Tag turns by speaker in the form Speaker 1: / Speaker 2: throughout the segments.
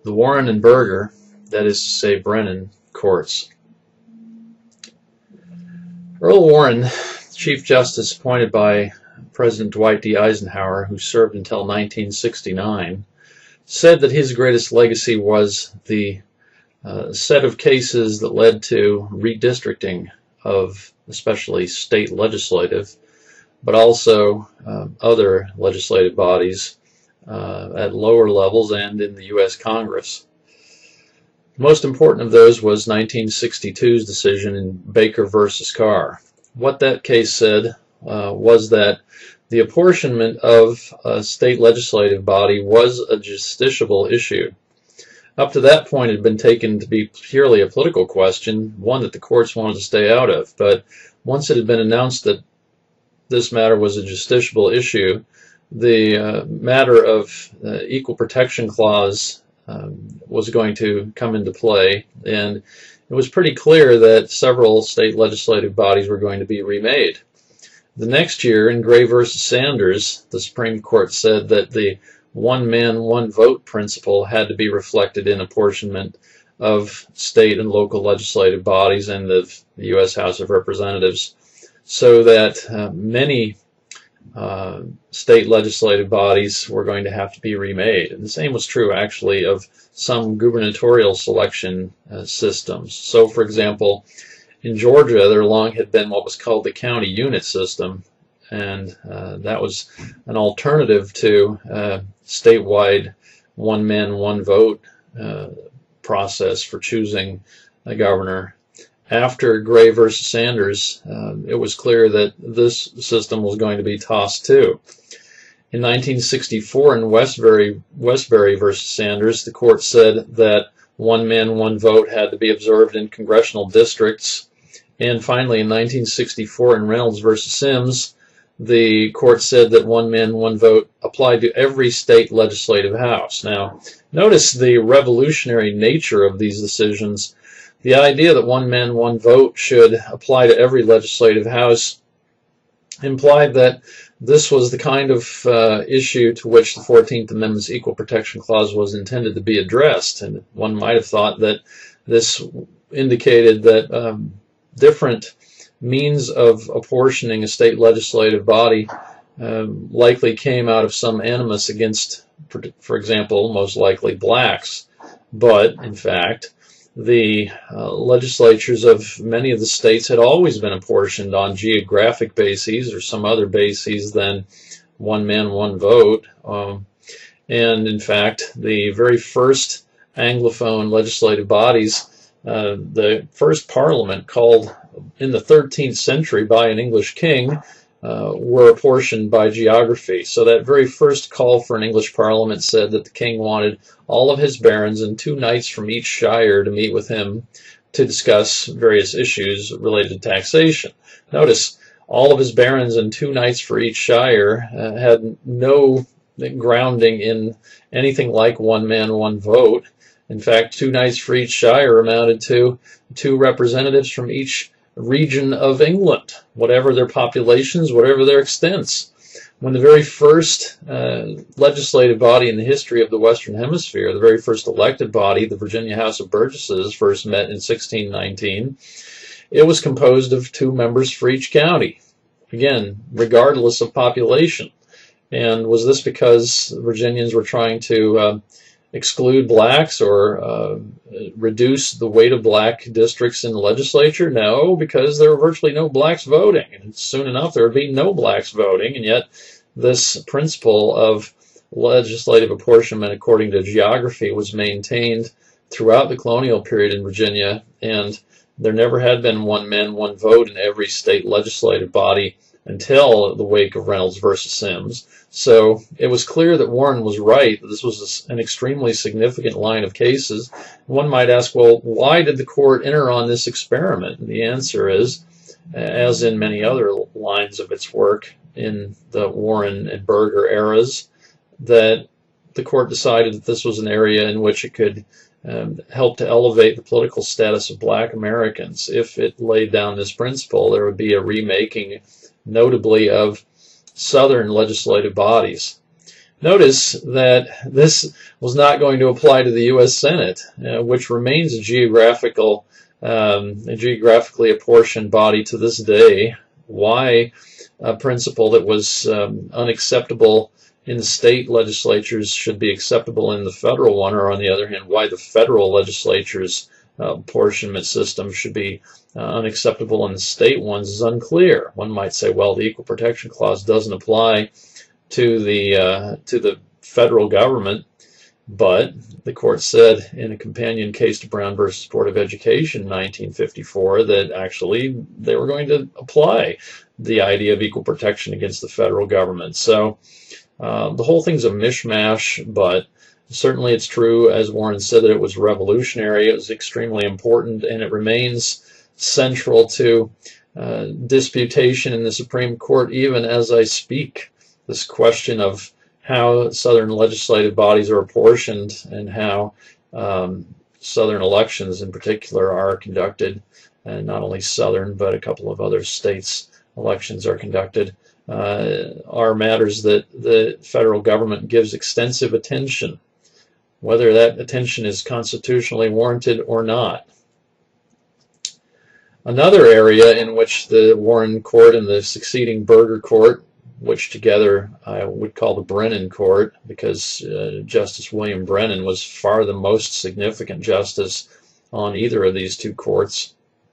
Speaker 1: the Warren and Burger, that is to say Brennan, courts. Earl Warren, Chief Justice appointed by President Dwight D. Eisenhower, who served until 1969, said that his greatest legacy was the set of cases that led to redistricting of especially state legislative, but also other legislative bodies at lower levels and in the U.S. Congress. The most important of those was 1962's decision in Baker versus Carr. What that case said was that the apportionment of a state legislative body was a justiciable issue. Up to that point, it had been taken to be purely a political question, one that the courts wanted to stay out of. But once it had been announced that this matter was a justiciable issue, the matter of equal protection clause was going to come into play, and it was pretty clear that several state legislative bodies were going to be remade. The next year, in Gray versus Sanders, the Supreme Court said that the one man, one vote principle had to be reflected in apportionment of state and local legislative bodies and of the U.S. House of Representatives, so that many state legislative bodies were going to have to be remade. And the same was true, actually, of some gubernatorial selection systems. So, for example, in Georgia, there long had been what was called the county unit system, and that was an alternative to statewide one man, one vote process for choosing a governor. After Gray versus Sanders, it was clear that this system was going to be tossed too. In 1964, in Westbury versus Sanders, the court said that one man, one vote had to be observed in congressional districts. And finally, in 1964, in Reynolds versus Sims, the court said that one man, one vote applied to every state legislative house. Now, notice the revolutionary nature of these decisions. The idea that one man, one vote should apply to every legislative house implied that this was the kind of issue to which the 14th Amendment's Equal Protection Clause was intended to be addressed. And one might have thought that this indicated that different means of apportioning a state legislative body likely came out of some animus against, for example, most likely blacks. But, in fact, the legislatures of many of the states had always been apportioned on geographic bases or some other bases than one man, one vote. And in fact, the very first Anglophone legislative bodies, the first parliament called in the 13th century by an English king, were apportioned by geography. So that very first call for an English parliament said that the king wanted all of his barons and 2 knights from each shire to meet with him to discuss various issues related to taxation. Notice, all of his barons and 2 knights for each shire had no grounding in anything like one man, one vote. In fact, 2 knights for each shire amounted to 2 representatives from each region of England, whatever their populations, whatever their extents. When the very first legislative body in the history of the Western Hemisphere, the very first elected body, the Virginia House of Burgesses, first met in 1619, it was composed of 2 members for each county, again, regardless of population. And was this because Virginians were trying to exclude blacks or reduce the weight of black districts in the legislature? No, because there were virtually no blacks voting. And soon enough, there would be no blacks voting. And yet, this principle of legislative apportionment according to geography was maintained throughout the colonial period in Virginia. And there never had been one man, one vote in every state legislative body until the wake of Reynolds versus Sims. So it was clear that Warren was right, that this was an extremely significant line of cases. One might ask, well, why did the court enter on this experiment? And the answer is, as in many other lines of its work in the Warren and Burger eras, that the court decided that this was an area in which it could help to elevate the political status of black Americans. If it laid down this principle, there would be a remaking, notably of Southern legislative bodies. Notice that this was not going to apply to the U.S. Senate, which remains a geographically apportioned body to this day. Why a principle that was unacceptable in the state legislatures should be acceptable in the federal one, or on the other hand, why the federal legislature's apportionment system should be unacceptable in the state ones is unclear. One might say, well, the Equal Protection Clause doesn't apply to the federal government, but the court said in a companion case to Brown versus Board of Education in 1954 that actually they were going to apply the idea of equal protection against the federal government. So the whole thing's a mishmash, but certainly it's true, as Warren said, that it was revolutionary. It was extremely important, and it remains central to disputation in the Supreme Court even as I speak. This question of how Southern legislative bodies are apportioned and how Southern elections in particular are conducted, and not only Southern but a couple of other states' elections are conducted, are matters that the federal government gives extensive attention, whether that attention is constitutionally warranted or not. Another area in which the Warren Court and the succeeding Burger Court, which together I would call the Brennan Court, because Justice William Brennan was far the most significant justice on either of these two courts.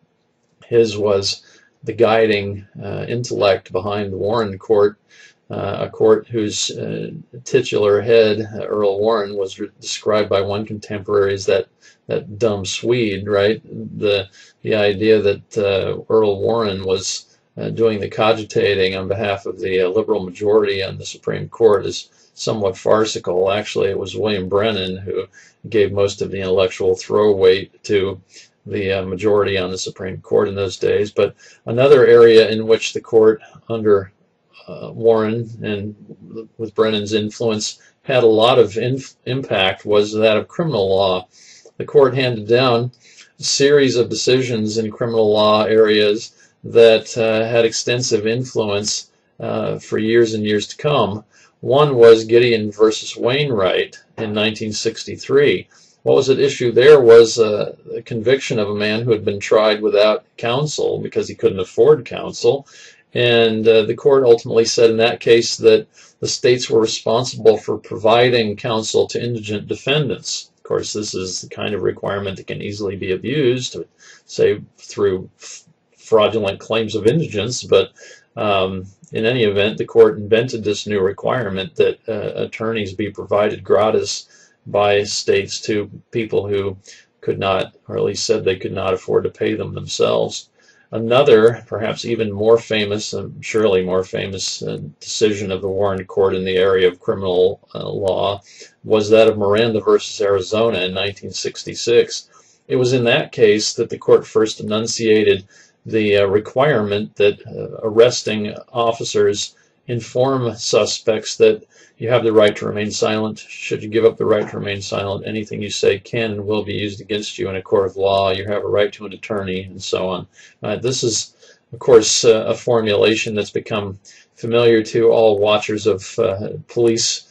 Speaker 1: His was the guiding intellect behind the Warren Court, a court whose titular head, Earl Warren, was described by one contemporary as that dumb Swede, right? The idea that Earl Warren was doing the cogitating on behalf of the liberal majority on the Supreme Court is somewhat farcical. Actually, it was William Brennan who gave most of the intellectual throwaweight to the majority on the Supreme Court in those days. But another area in which the court under Warren and with Brennan's influence had a lot of impact was that of criminal law. The court handed down a series of decisions in criminal law areas that had extensive influence for years and years to come. One was Gideon versus Wainwright in 1963. What was at issue there was a conviction of a man who had been tried without counsel because he couldn't afford counsel. And the court ultimately said in that case that the states were responsible for providing counsel to indigent defendants. Of course, this is the kind of requirement that can easily be abused, say through fraudulent claims of indigence, but in any event, the court invented this new requirement that attorneys be provided gratis by states to people who could not, or at least said they could not afford to pay them themselves. Another, perhaps even more famous, and surely more famous decision of the Warren Court in the area of criminal law was that of Miranda versus Arizona in 1966. It was in that case that the court first enunciated the requirement that arresting officers inform suspects that you have the right to remain silent. Should you give up the right to remain silent, anything you say can and will be used against you in a court of law. You have a right to an attorney, and so on. This is, of course, a formulation that's become familiar to all watchers of police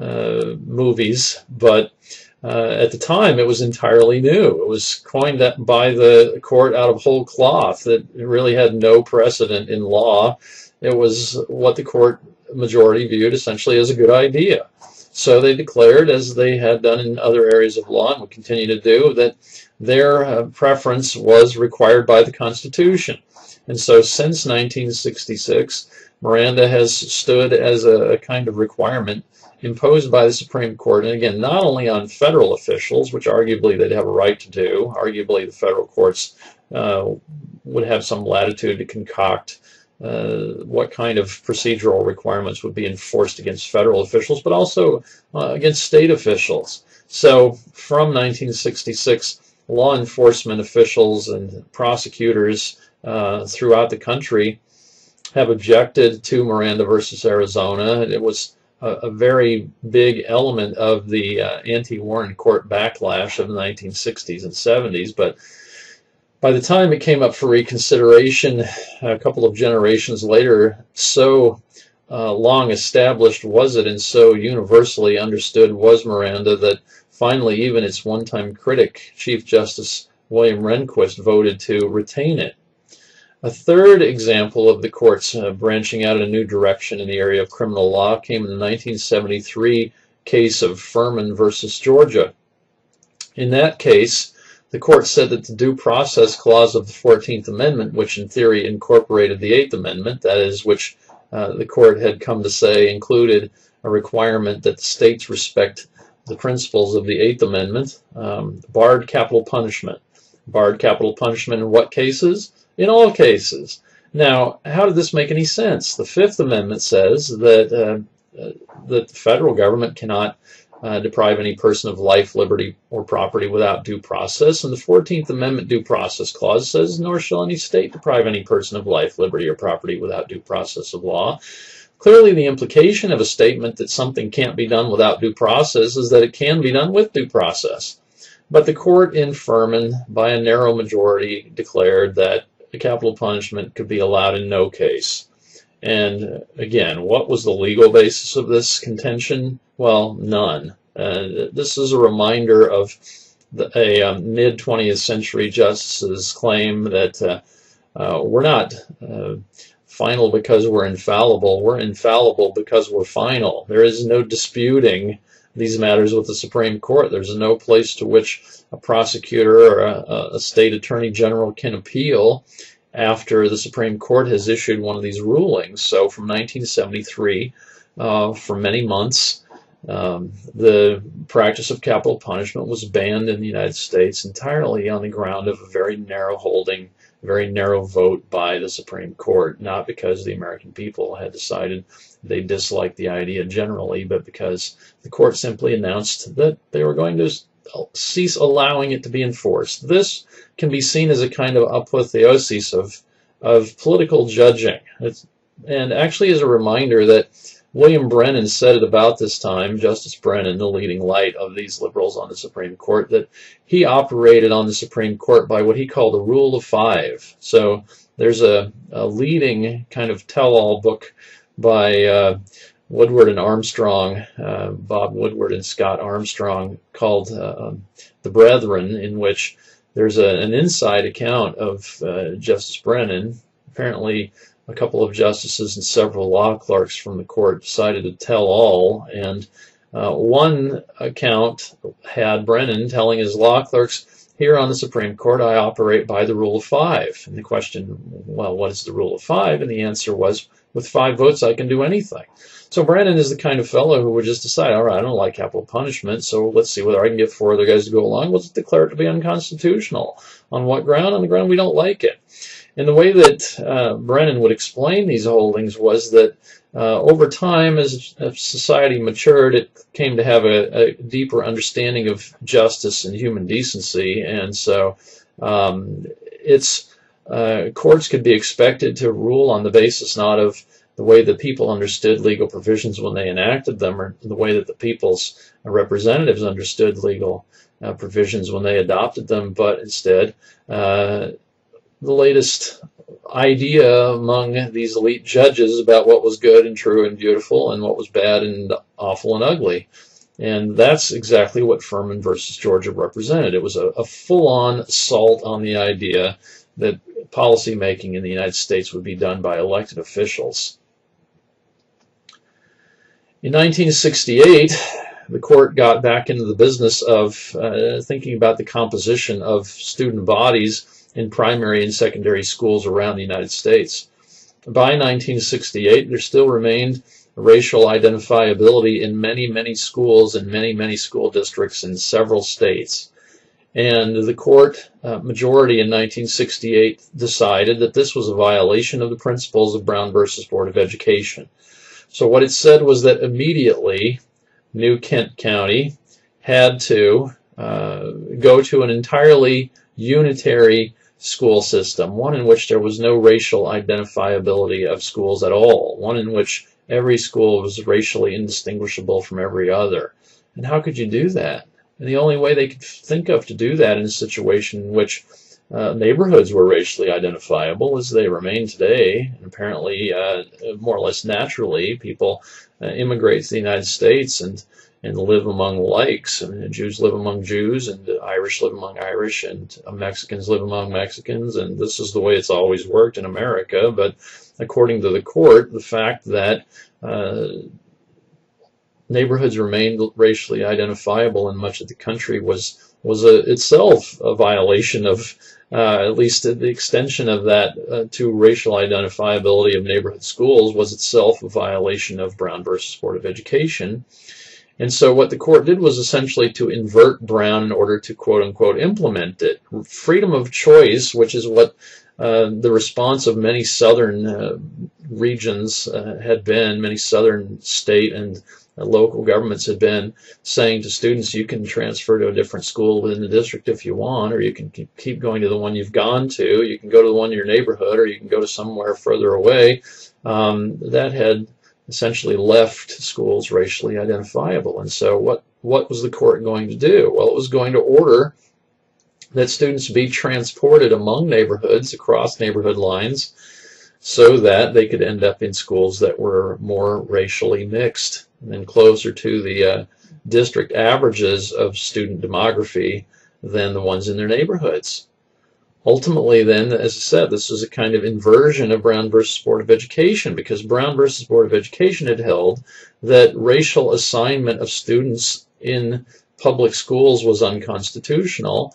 Speaker 1: movies, but at the time it was entirely new. It was coined by the court out of whole cloth. That really had no precedent in law. It was what the court majority viewed essentially as a good idea. So they declared, as they had done in other areas of law and would continue to do, that their preference was required by the Constitution. And so since 1966, Miranda has stood as a kind of requirement imposed by the Supreme Court, and again, not only on federal officials, which arguably they'd have a right to do. Arguably the federal courts would have some latitude to concoct what kind of procedural requirements would be enforced against federal officials, but also against state officials. So from 1966, law enforcement officials and prosecutors throughout the country have objected to Miranda versus Arizona. It was a very big element of the anti-Warren Court backlash of the 1960s and 70s, but by the time it came up for reconsideration a couple of generations later, so long established was it and so universally understood was Miranda that finally even its one-time critic, Chief Justice William Rehnquist, voted to retain it. A third example of the courts branching out in a new direction in the area of criminal law came in the 1973 case of Furman versus Georgia. In that case, the court said that the Due Process Clause of the 14th Amendment, which in theory incorporated the 8th Amendment, that is, which the court had come to say included a requirement that the states respect the principles of the 8th Amendment, barred capital punishment. Barred capital punishment in what cases? In all cases. Now, how did this make any sense? The Fifth Amendment says that the federal government cannot deprive any person of life, liberty, or property without due process, and the 14th Amendment Due Process Clause says, nor shall any state deprive any person of life, liberty, or property without due process of law. Clearly, the implication of a statement that something can't be done without due process is that it can be done with due process. But the court in Furman, by a narrow majority, declared that the capital punishment could be allowed in no case. And again, what was the legal basis of this contention? Well, none. This is a reminder of a mid-20th century justice's claim that we're not final because we're infallible. We're infallible because we're final. There is no disputing these matters with the Supreme Court. There's no place to which a prosecutor or a state attorney general can appeal after the Supreme Court has issued one of these rulings. So from 1973, for many months, the practice of capital punishment was banned in the United States entirely on the ground of a very narrow holding, very narrow vote by the Supreme Court, not because the American people had decided they disliked the idea generally, but because the court simply announced that they were going to cease allowing it to be enforced. This can be seen as a kind of apotheosis of political judging. And actually is a reminder that William Brennan said at about this time, Justice Brennan, the leading light of these liberals on the Supreme Court, that he operated on the Supreme Court by what he called a rule of five. So there's a leading kind of tell-all book by Woodward and Armstrong, Bob Woodward and Scott Armstrong, called The Brethren, in which there's an inside account of Justice Brennan. Apparently, a couple of justices and several law clerks from the court decided to tell all, and one account had Brennan telling his law clerks, here on the Supreme Court I operate by the rule of five. And the question, well, what is the rule of five? And the answer was, with 5 votes I can do anything. So Brennan is the kind of fellow who would just decide, all right, I don't like capital punishment, so let's see whether I can get 4 other guys to go along. Let's declare it to be unconstitutional. On what ground? On the ground we don't like it. And the way that Brennan would explain these holdings was that over time, as society matured, it came to have a deeper understanding of justice and human decency, and so courts could be expected to rule on the basis not of the way that people understood legal provisions when they enacted them, or the way that the people's representatives understood legal provisions when they adopted them, but instead the latest idea among these elite judges about what was good and true and beautiful and what was bad and awful and ugly. And that's exactly what Furman versus Georgia represented. It was a full-on assault on the idea that policy making in the United States would be done by elected officials. In 1968, the court got back into the business of thinking about the composition of student bodies in primary and secondary schools around the United States. By 1968, there still remained racial identifiability in many, many schools and many, many school districts in several states. And the court majority in 1968 decided that this was a violation of the principles of Brown versus Board of Education. So what it said was that immediately New Kent County had to go to an entirely unitary school system, one in which there was no racial identifiability of schools at all, one in which every school was racially indistinguishable from every other. And how could you do that? And the only way they could think of to do that in a situation in which neighborhoods were racially identifiable, as they remain today. And apparently, more or less naturally, people immigrate to the United States and live among likes. I mean, Jews live among Jews, and Irish live among Irish, and Mexicans live among Mexicans, and this is the way it's always worked in America. But according to the court, the fact that neighborhoods remained racially identifiable in much of the country was itself a violation of, at least the extension of that to racial identifiability of neighborhood schools was itself a violation of Brown versus Board of Education. And so what the court did was essentially to invert Brown in order to quote-unquote implement it. Freedom of choice, which is what the response of many southern regions had been, many southern state and local governments had been saying to students, you can transfer to a different school within the district if you want, or you can keep going to the one you've gone to, you can go to the one in your neighborhood, or you can go to somewhere further away. That had essentially left schools racially identifiable. And so what was the court going to do? Well, it was going to order that students be transported among neighborhoods, across neighborhood lines, so that they could end up in schools that were more racially mixed and closer to the district averages of student demography than the ones in their neighborhoods. Ultimately, then, as I said, this was a kind of inversion of Brown versus Board of Education, because Brown versus Board of Education had held that racial assignment of students in public schools was unconstitutional.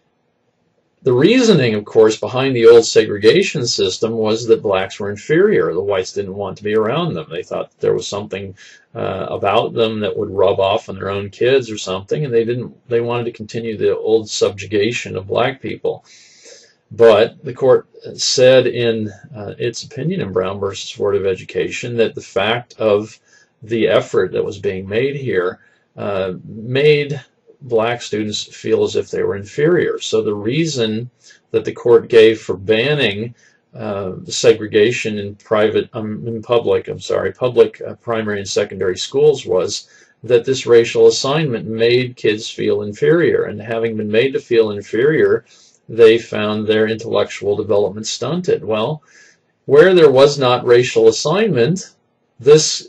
Speaker 1: The reasoning, of course, behind the old segregation system was that blacks were inferior. The whites didn't want to be around them. They thought there was something about them that would rub off on their own kids or something, and they wanted to continue the old subjugation of black people. But the court said in its opinion in Brown versus Board of Education that the fact of the effort that was being made here made black students feel as if they were inferior. So the reason that the court gave for banning the segregation in public primary and secondary schools was that this racial assignment made kids feel inferior, and having been made to feel inferior, they found their intellectual development stunted. Well, where there was not racial assignment, this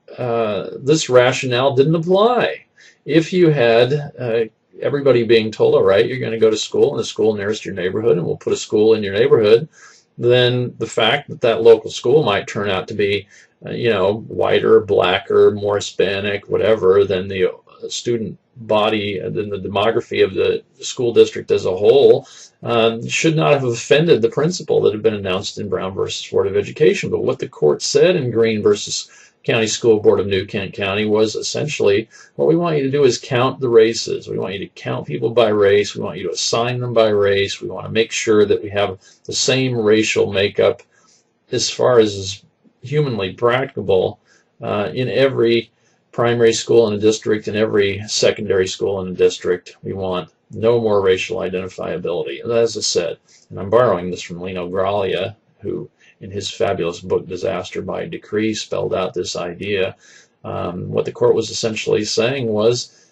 Speaker 1: rationale didn't apply. If you had everybody being told, all right, you're going to go to school in the school nearest your neighborhood, and we'll put a school in your neighborhood, then the fact that that local school might turn out to be, whiter, blacker, more Hispanic, whatever, than the student body, than the demography of the school district as a whole, should not have offended the principle that had been announced in Brown versus Board of Education. But what the court said in Green versus County School Board of New Kent County was essentially, what we want you to do is count the races. We want you to count people by race. We want you to assign them by race. We want to make sure that we have the same racial makeup as far as is humanly practicable in every primary school in the district and every secondary school in the district. We want no more racial identifiability. And as I said, and I'm borrowing this from Lino Graglia, who in his fabulous book Disaster by Decree spelled out this idea. What the court was essentially saying was,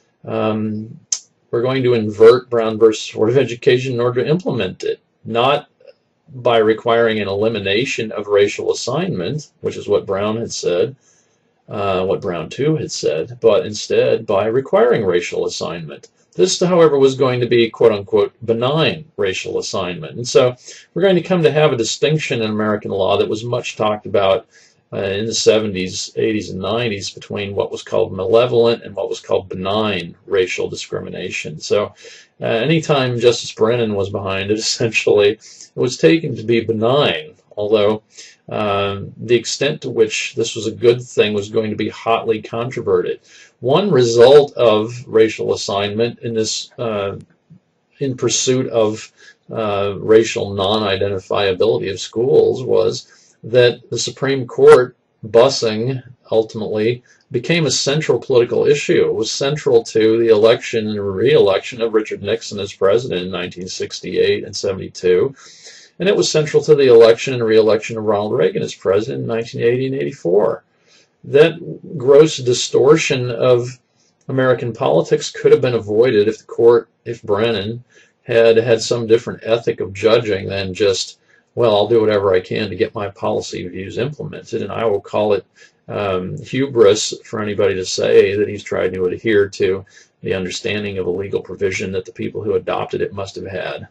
Speaker 1: we're going to invert Brown versus Board of Education in order to implement it, not by requiring an elimination of racial assignment, which is what Brown had said, what Brown 2 had said, but instead by requiring racial assignment. This, however, was going to be quote-unquote benign racial assignment. And so we're going to come to have a distinction in American law that was much talked about in the 70s, 80s, and 90s between what was called malevolent and what was called benign racial discrimination. So anytime Justice Brennan was behind it, essentially, it was taken to be benign, although the extent to which this was a good thing was going to be hotly controverted. One result of racial assignment in this, in pursuit of racial non-identifiability of schools, was that the Supreme Court busing ultimately became a central political issue. It was central to the election and re-election of Richard Nixon as president in 1968 and 72. And it was central to the election and re-election of Ronald Reagan as president in 1980 and 84. That gross distortion of American politics could have been avoided if Brennan had some different ethic of judging than just, well, I'll do whatever I can to get my policy views implemented, and I will call it hubris for anybody to say that he's tried to adhere to the understanding of a legal provision that the people who adopted it must have had.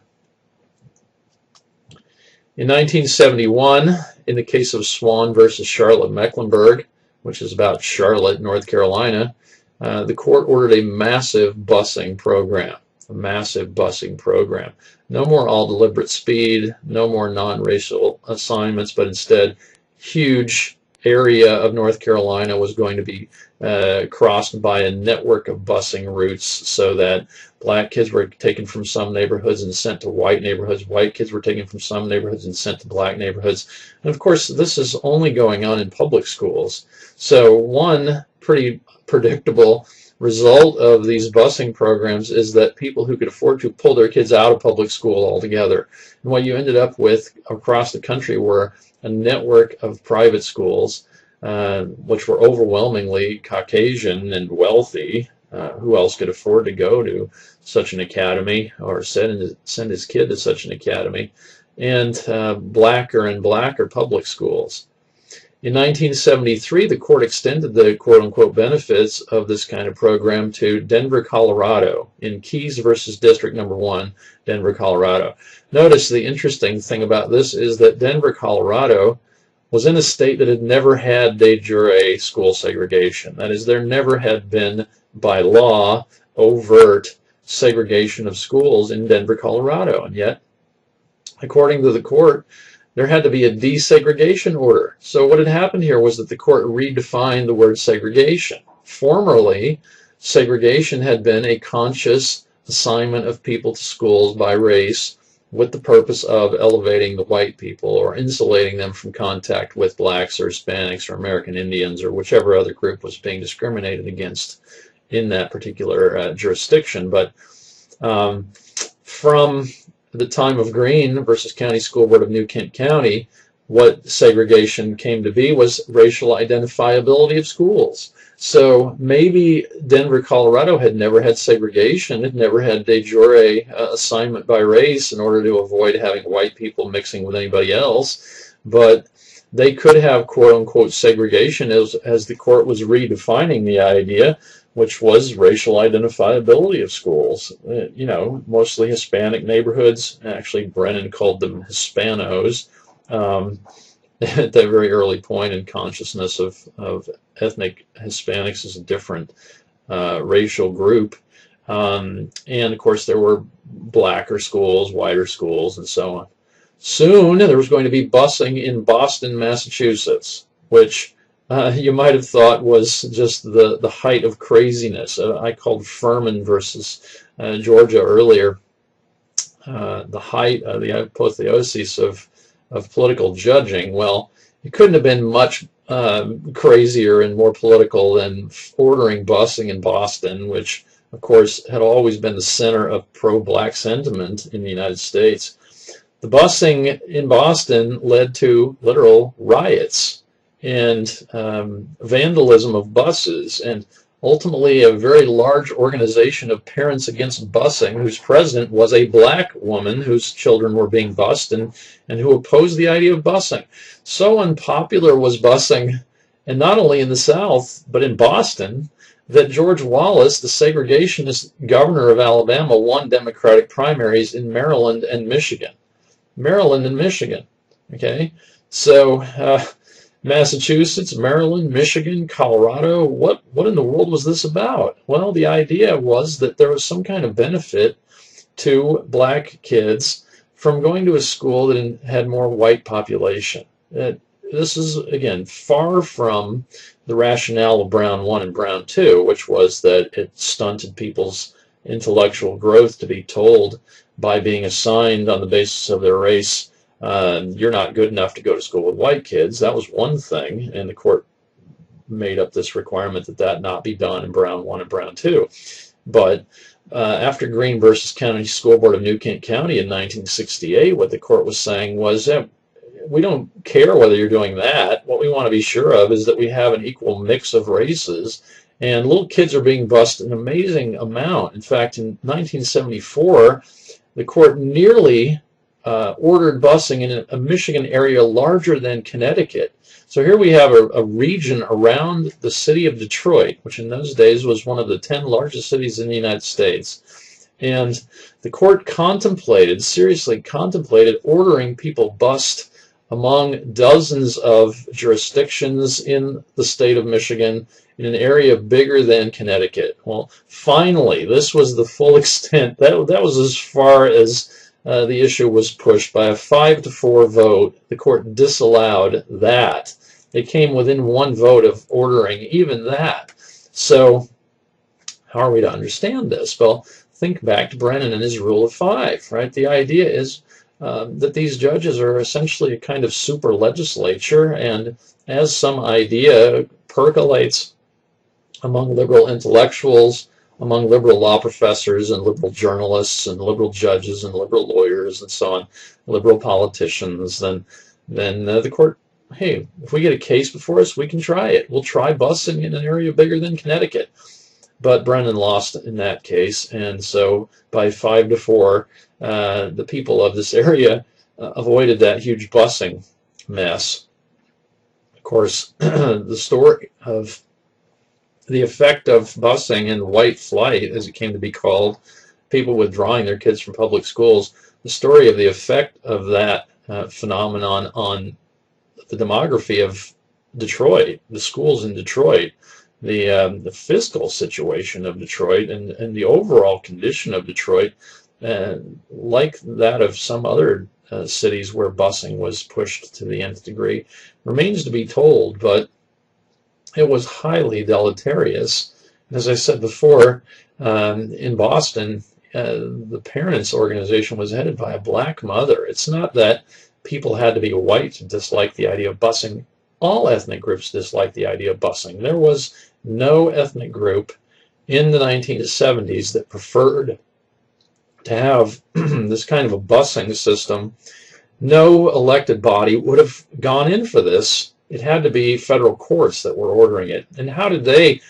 Speaker 1: In 1971, in the case of Swan versus Charlotte Mecklenburg, which is about Charlotte, North Carolina, the court ordered a massive busing program. A massive busing program. No more all deliberate speed, no more non-racial assignments, but instead huge area of North Carolina was going to be crossed by a network of busing routes, so that black kids were taken from some neighborhoods and sent to white neighborhoods. White kids were taken from some neighborhoods and sent to black neighborhoods. And of course, this is only going on in public schools. So one pretty predictable result of these busing programs is that people who could afford to pull their kids out of public school altogether. And what you ended up with across the country were a network of private schools, which were overwhelmingly Caucasian and wealthy. Who else could afford to go to such an academy or send his kid to such an academy? And blacker and blacker public schools. In 1973, the court extended the quote-unquote benefits of this kind of program to Denver, Colorado, in Keys versus District Number 1, Denver, Colorado. Notice the interesting thing about this is that Denver, Colorado was in a state that had never had de jure school segregation. That is, there never had been, by law, overt segregation of schools in Denver, Colorado. And yet, according to the court, there had to be a desegregation order. So what had happened here was that the court redefined the word segregation. Formerly, segregation had been a conscious assignment of people to schools by race with the purpose of elevating the white people or insulating them from contact with blacks or Hispanics or American Indians or whichever other group was being discriminated against in that particular jurisdiction. But from the time of Green versus County School Board of New Kent County, what segregation came to be was racial identifiability of schools. So maybe Denver, Colorado had never had segregation, had never had de jure assignment by race in order to avoid having white people mixing with anybody else, but they could have quote-unquote segregation as the court was redefining the idea, which was racial identifiability of schools. You know, mostly Hispanic neighborhoods. Actually, Brennan called them Hispanos at that very early point in consciousness of ethnic Hispanics as a different racial group. And of course, there were blacker schools, whiter schools, and so on. Soon, there was going to be busing in Boston, Massachusetts, which you might have thought was just the height of craziness. I called Furman versus Georgia earlier the height of the apotheosis of political judging. Well, it couldn't have been much crazier and more political than ordering busing in Boston, which, of course, had always been the center of pro-black sentiment in the United States. The busing in Boston led to literal riots and vandalism of buses, and ultimately a very large organization of Parents Against Busing, whose president was a black woman whose children were being bused and who opposed the idea of busing. So unpopular was busing, and not only in the South, but in Boston, that George Wallace, the segregationist governor of Alabama, won Democratic primaries in Maryland and Michigan. Maryland and Michigan, okay? So Massachusetts, Maryland, Michigan, Colorado, what in the world was this about? Well, the idea was that there was some kind of benefit to black kids from going to a school that had more white population. This is, again, far from the rationale of Brown 1 and Brown 2, which was that it stunted people's intellectual growth to be told by being assigned on the basis of their race, you're not good enough to go to school with white kids. That was one thing, and the court made up this requirement that not be done in Brown 1 and Brown 2. But after Green versus County School Board of New Kent County in 1968, what the court was saying was, we don't care whether you're doing that. What we want to be sure of is that we have an equal mix of races, and little kids are being bused an amazing amount. In fact, in 1974, the court nearly ordered busing in a Michigan area larger than Connecticut. So here we have a region around the city of Detroit, which in those days was one of the 10 largest cities in the United States. And the court contemplated, seriously contemplated, ordering people bused among dozens of jurisdictions in the state of Michigan in an area bigger than Connecticut. Well, finally, this was the full extent. That was as far as the issue was pushed. By a 5-4 vote, the court disallowed that. They came within one vote of ordering even that. So how are we to understand this? Well, think back to Brennan and his rule of 5, right? The idea is that these judges are essentially a kind of super legislature, and as some idea percolates among liberal intellectuals, among liberal law professors and liberal journalists and liberal judges and liberal lawyers and so on, liberal politicians, then the court, hey, if we get a case before us, we can try it. We'll try busing in an area bigger than Connecticut. But Brennan lost in that case, and so by 5-4, the people of this area avoided that huge busing mess. Of course, the story of the effect of busing and white flight, as it came to be called, people withdrawing their kids from public schools, the story of the effect of that phenomenon on the demography of Detroit, the schools in Detroit, the fiscal situation of Detroit, and the overall condition of Detroit, like that of some other cities where busing was pushed to the nth degree, remains to be told, but it was highly deleterious. As I said before, in Boston, the parents' organization was headed by a black mother. It's not that people had to be white to dislike the idea of busing. All ethnic groups disliked the idea of busing. There was no ethnic group in the 1970s that preferred to have this kind of a busing system. No elected body would have gone in for this. It had to be federal courts that were ordering it. And how did they,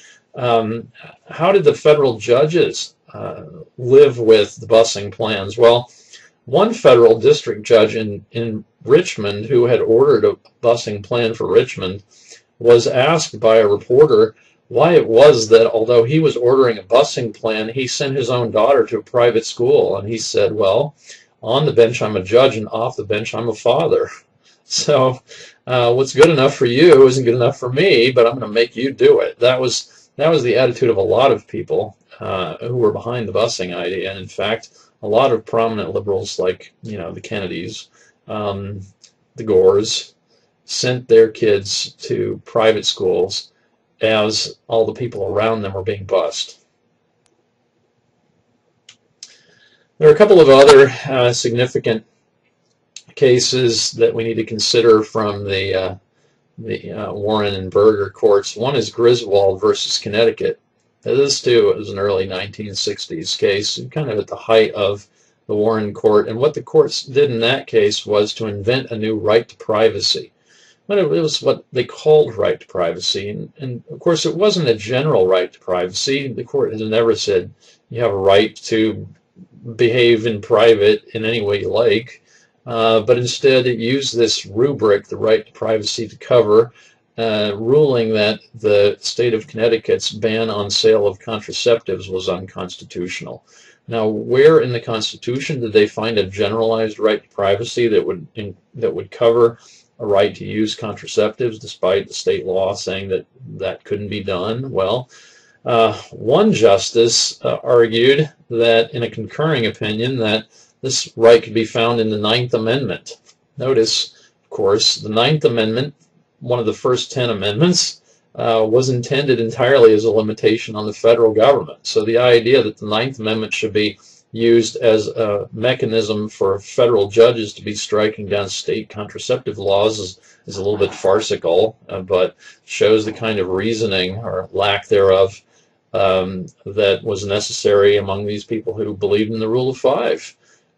Speaker 1: how did the federal judges live with the busing plans? Well, one federal district judge in Richmond, who had ordered a busing plan for Richmond, was asked by a reporter why it was that although he was ordering a busing plan, he sent his own daughter to a private school. And he said, well, on the bench I'm a judge, and off the bench I'm a father. So what's good enough for you isn't good enough for me, but I'm going to make you do it. That was the attitude of a lot of people who were behind the busing idea. And in fact, a lot of prominent liberals, like the Kennedys, the Gores, sent their kids to private schools as all the people around them were being bused. There are a couple of other significant cases that we need to consider from the Warren and Burger courts. One is Griswold versus Connecticut. Now, this too was an early 1960s case, kind of at the height of the Warren court. And what the courts did in that case was to invent a new right to privacy. But it was what they called right to privacy. And of course, it wasn't a general right to privacy. The court has never said you have a right to behave in private in any way you like. But instead, it used this rubric, the right to privacy, to cover, ruling that the state of Connecticut's ban on sale of contraceptives was unconstitutional. Now, where in the Constitution did they find a generalized right to privacy that would cover a right to use contraceptives, despite the state law saying that that couldn't be done? Well, one justice argued that, in a concurring opinion, that this right could be found in the Ninth Amendment. Notice, of course, the Ninth Amendment, one of the first 10 amendments, was intended entirely as a limitation on the federal government. So the idea that the Ninth Amendment should be used as a mechanism for federal judges to be striking down state contraceptive laws is a little bit farcical, but shows the kind of reasoning or lack thereof that was necessary among these people who believed in the rule of 5.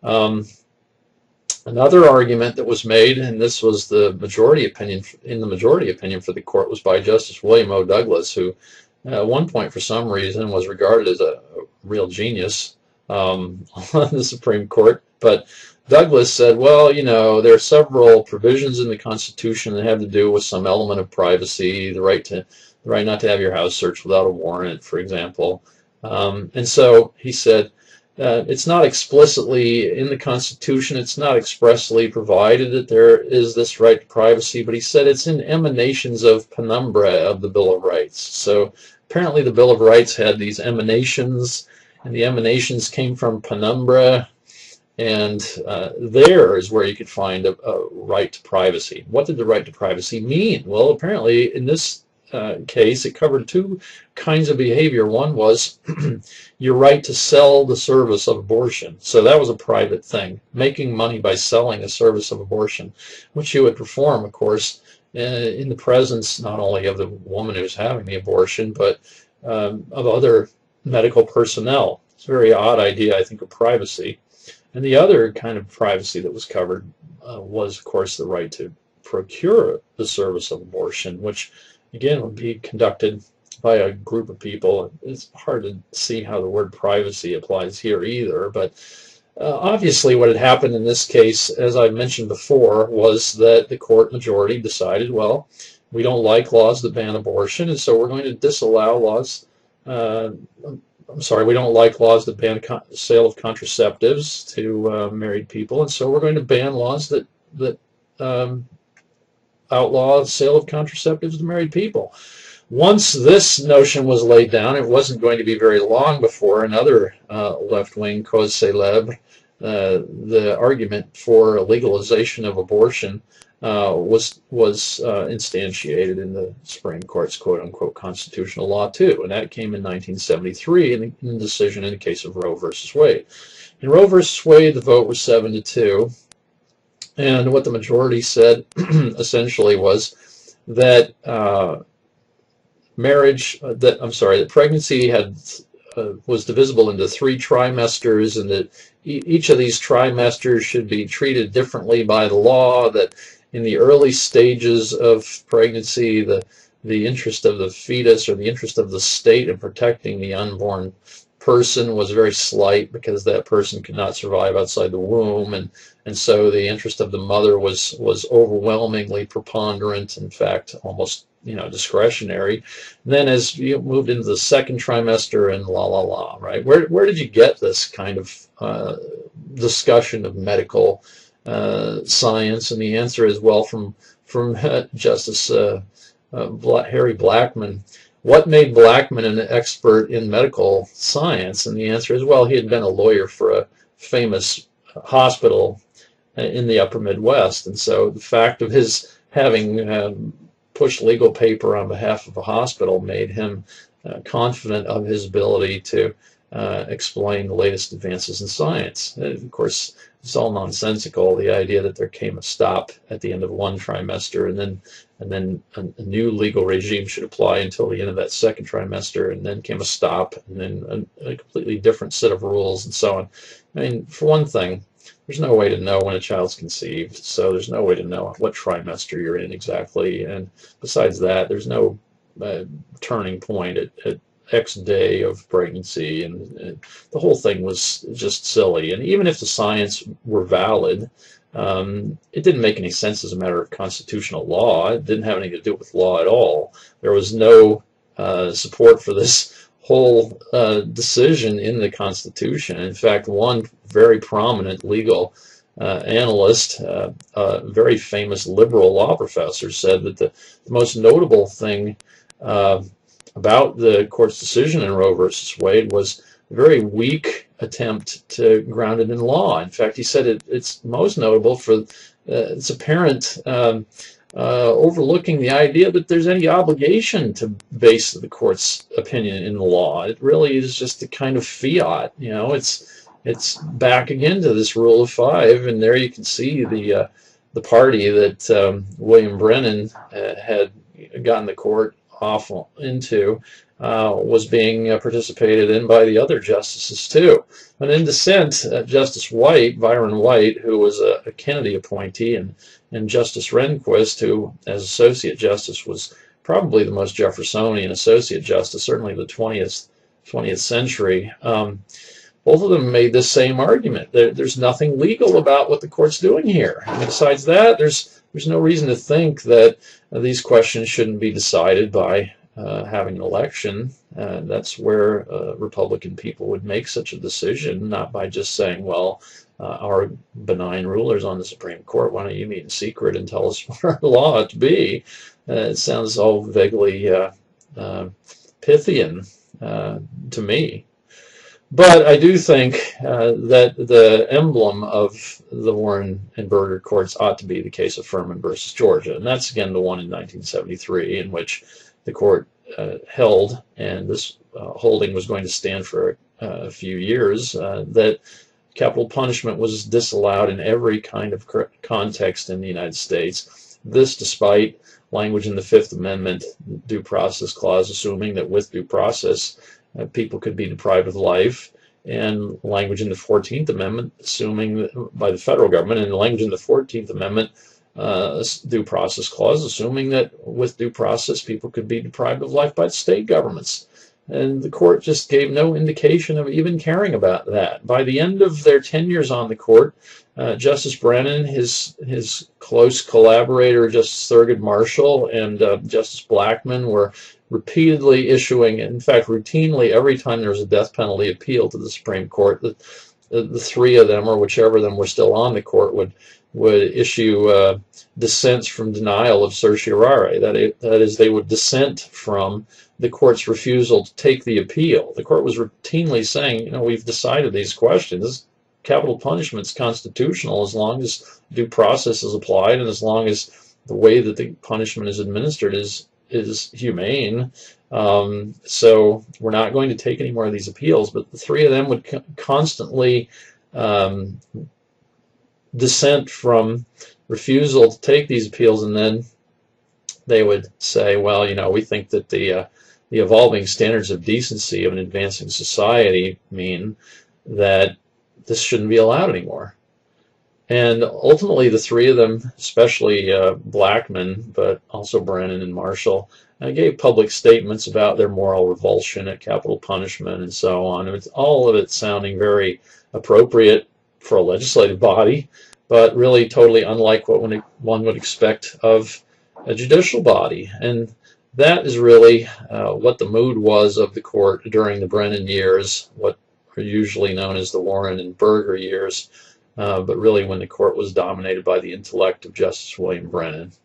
Speaker 1: Another argument that was made, and this was the majority opinion, for the court, was by Justice William O. Douglas, who at one point, for some reason, was regarded as a real genius. on the Supreme Court. But Douglas said, well, you know, there are several provisions in the Constitution that have to do with some element of privacy, the right not to have your house searched without a warrant, for example. And so he said, it's not explicitly in the Constitution, it's not expressly provided that there is this right to privacy, but he said it's in emanations of penumbra of the Bill of Rights. So apparently the Bill of Rights had these emanations, and the emanations came from penumbra, and there is where you could find a right to privacy. What did the right to privacy mean? Well, apparently in this case, it covered two kinds of behavior. One was your right to sell the service of abortion. So that was a private thing, making money by selling a service of abortion, which you would perform, of course, in the presence not only of the woman who's having the abortion, but of other medical personnel. It's a very odd idea, I think, of privacy. And the other kind of privacy that was covered was, of course, the right to procure the service of abortion, which again would be conducted by a group of people. It's hard to see how the word privacy applies here either, but obviously what had happened in this case, as I mentioned before, was that the court majority decided, well, we don't like laws that ban abortion, and so we're going to disallow laws, we don't like laws that ban sale of contraceptives to married people, and so we're going to ban laws that outlaw the sale of contraceptives to married people. Once this notion was laid down, it wasn't going to be very long before another left-wing cause célèbre, the argument for legalization of abortion, was instantiated in the Supreme Court's quote-unquote constitutional law too, and that came in 1973 in the decision in the case of Roe versus Wade. In Roe versus Wade, the vote was 7-2. And what the majority said essentially was that that pregnancy was divisible into 3 trimesters, and that each of these trimesters should be treated differently by the law, that in the early stages of pregnancy, the interest of the fetus or the interest of the state in protecting the unborn person was very slight because that person could not survive outside the womb, and so the interest of the mother was overwhelmingly preponderant, in fact almost discretionary. And then as you moved into the second trimester and right, where did you get this kind of discussion of medical science? And the answer is, well, from Justice Harry Blackmun. What made Blackmun an expert in medical science? And the answer is, well, he had been a lawyer for a famous hospital in the upper Midwest, and so the fact of his having pushed legal paper on behalf of a hospital made him confident of his ability to explain the latest advances in science. Of course, it's all nonsensical, the idea that there came a stop at the end of one trimester, and then a new legal regime should apply until the end of that second trimester, and then came a stop, and then a completely different set of rules, and so on. I mean, for one thing, there's no way to know when a child's conceived, so there's no way to know what trimester you're in exactly, and besides that, there's no turning point at X day of pregnancy, and the whole thing was just silly. And even if the science were valid, it didn't make any sense as a matter of constitutional law. It didn't have anything to do with law at all. There was no support for this whole decision in the Constitution. In fact, one very prominent legal analyst, a very famous liberal law professor, said that the most notable thing about the court's decision in Roe versus Wade was a very weak attempt to ground it in law. In fact, he said it's most notable for its apparent overlooking the idea that there's any obligation to base the court's opinion in the law. It really is just a kind of fiat. It's back again to this rule of 5, and there you can see the party that William Brennan had gotten the court off into was being participated in by the other justices too. And in dissent, Justice White, Byron White, who was a Kennedy appointee, and Justice Rehnquist, who as Associate Justice was probably the most Jeffersonian Associate Justice, certainly the 20th century. both of them made this same argument. There's nothing legal about what the court's doing here. And besides that, there's no reason to think that these questions shouldn't be decided by having an election. That's where Republican people would make such a decision, not by just saying, well, our benign rulers on the Supreme Court, why don't you meet in secret and tell us what our law ought to be? It sounds all vaguely Pythian to me. But I do think that the emblem of the Warren and Burger courts ought to be the case of Furman versus Georgia. And that's, again, the one in 1973 in which the court held, and this holding was going to stand for a few years, that capital punishment was disallowed in every kind of context in the United States. This despite language in the Fifth Amendment due process clause assuming that with due process people could be deprived of life, and language in the 14th Amendment assuming that, by the federal government, and language in the 14th Amendment due process clause assuming that with due process people could be deprived of life by the state governments. And the court just gave no indication of even caring about that. By the end of their tenures on the court, Justice Brennan, his close collaborator, Justice Thurgood Marshall, and Justice Blackmun were repeatedly issuing, in fact, routinely, every time there was a death penalty appeal to the Supreme Court, the three of them, or whichever of them were still on the court, would issue dissents from denial of certiorari. That is, they would dissent from the court's refusal to take the appeal. The court was routinely saying, we've decided these questions. Capital punishment is constitutional as long as due process is applied and as long as the way that the punishment is administered is humane. So we're not going to take any more of these appeals. But the three of them would constantly dissent from refusal to take these appeals, and then they would say, well, we think that the evolving standards of decency of an advancing society mean that this shouldn't be allowed anymore. And ultimately, the three of them, especially Blackmun, but also Brennan and Marshall, gave public statements about their moral revulsion at capital punishment and so on. It's all of it sounding very appropriate for a legislative body, but really totally unlike what one would expect of a judicial body. And that is really what the mood was of the court during the Brennan years, what are usually known as the Warren and Burger years, but really when the court was dominated by the intellect of Justice William Brennan.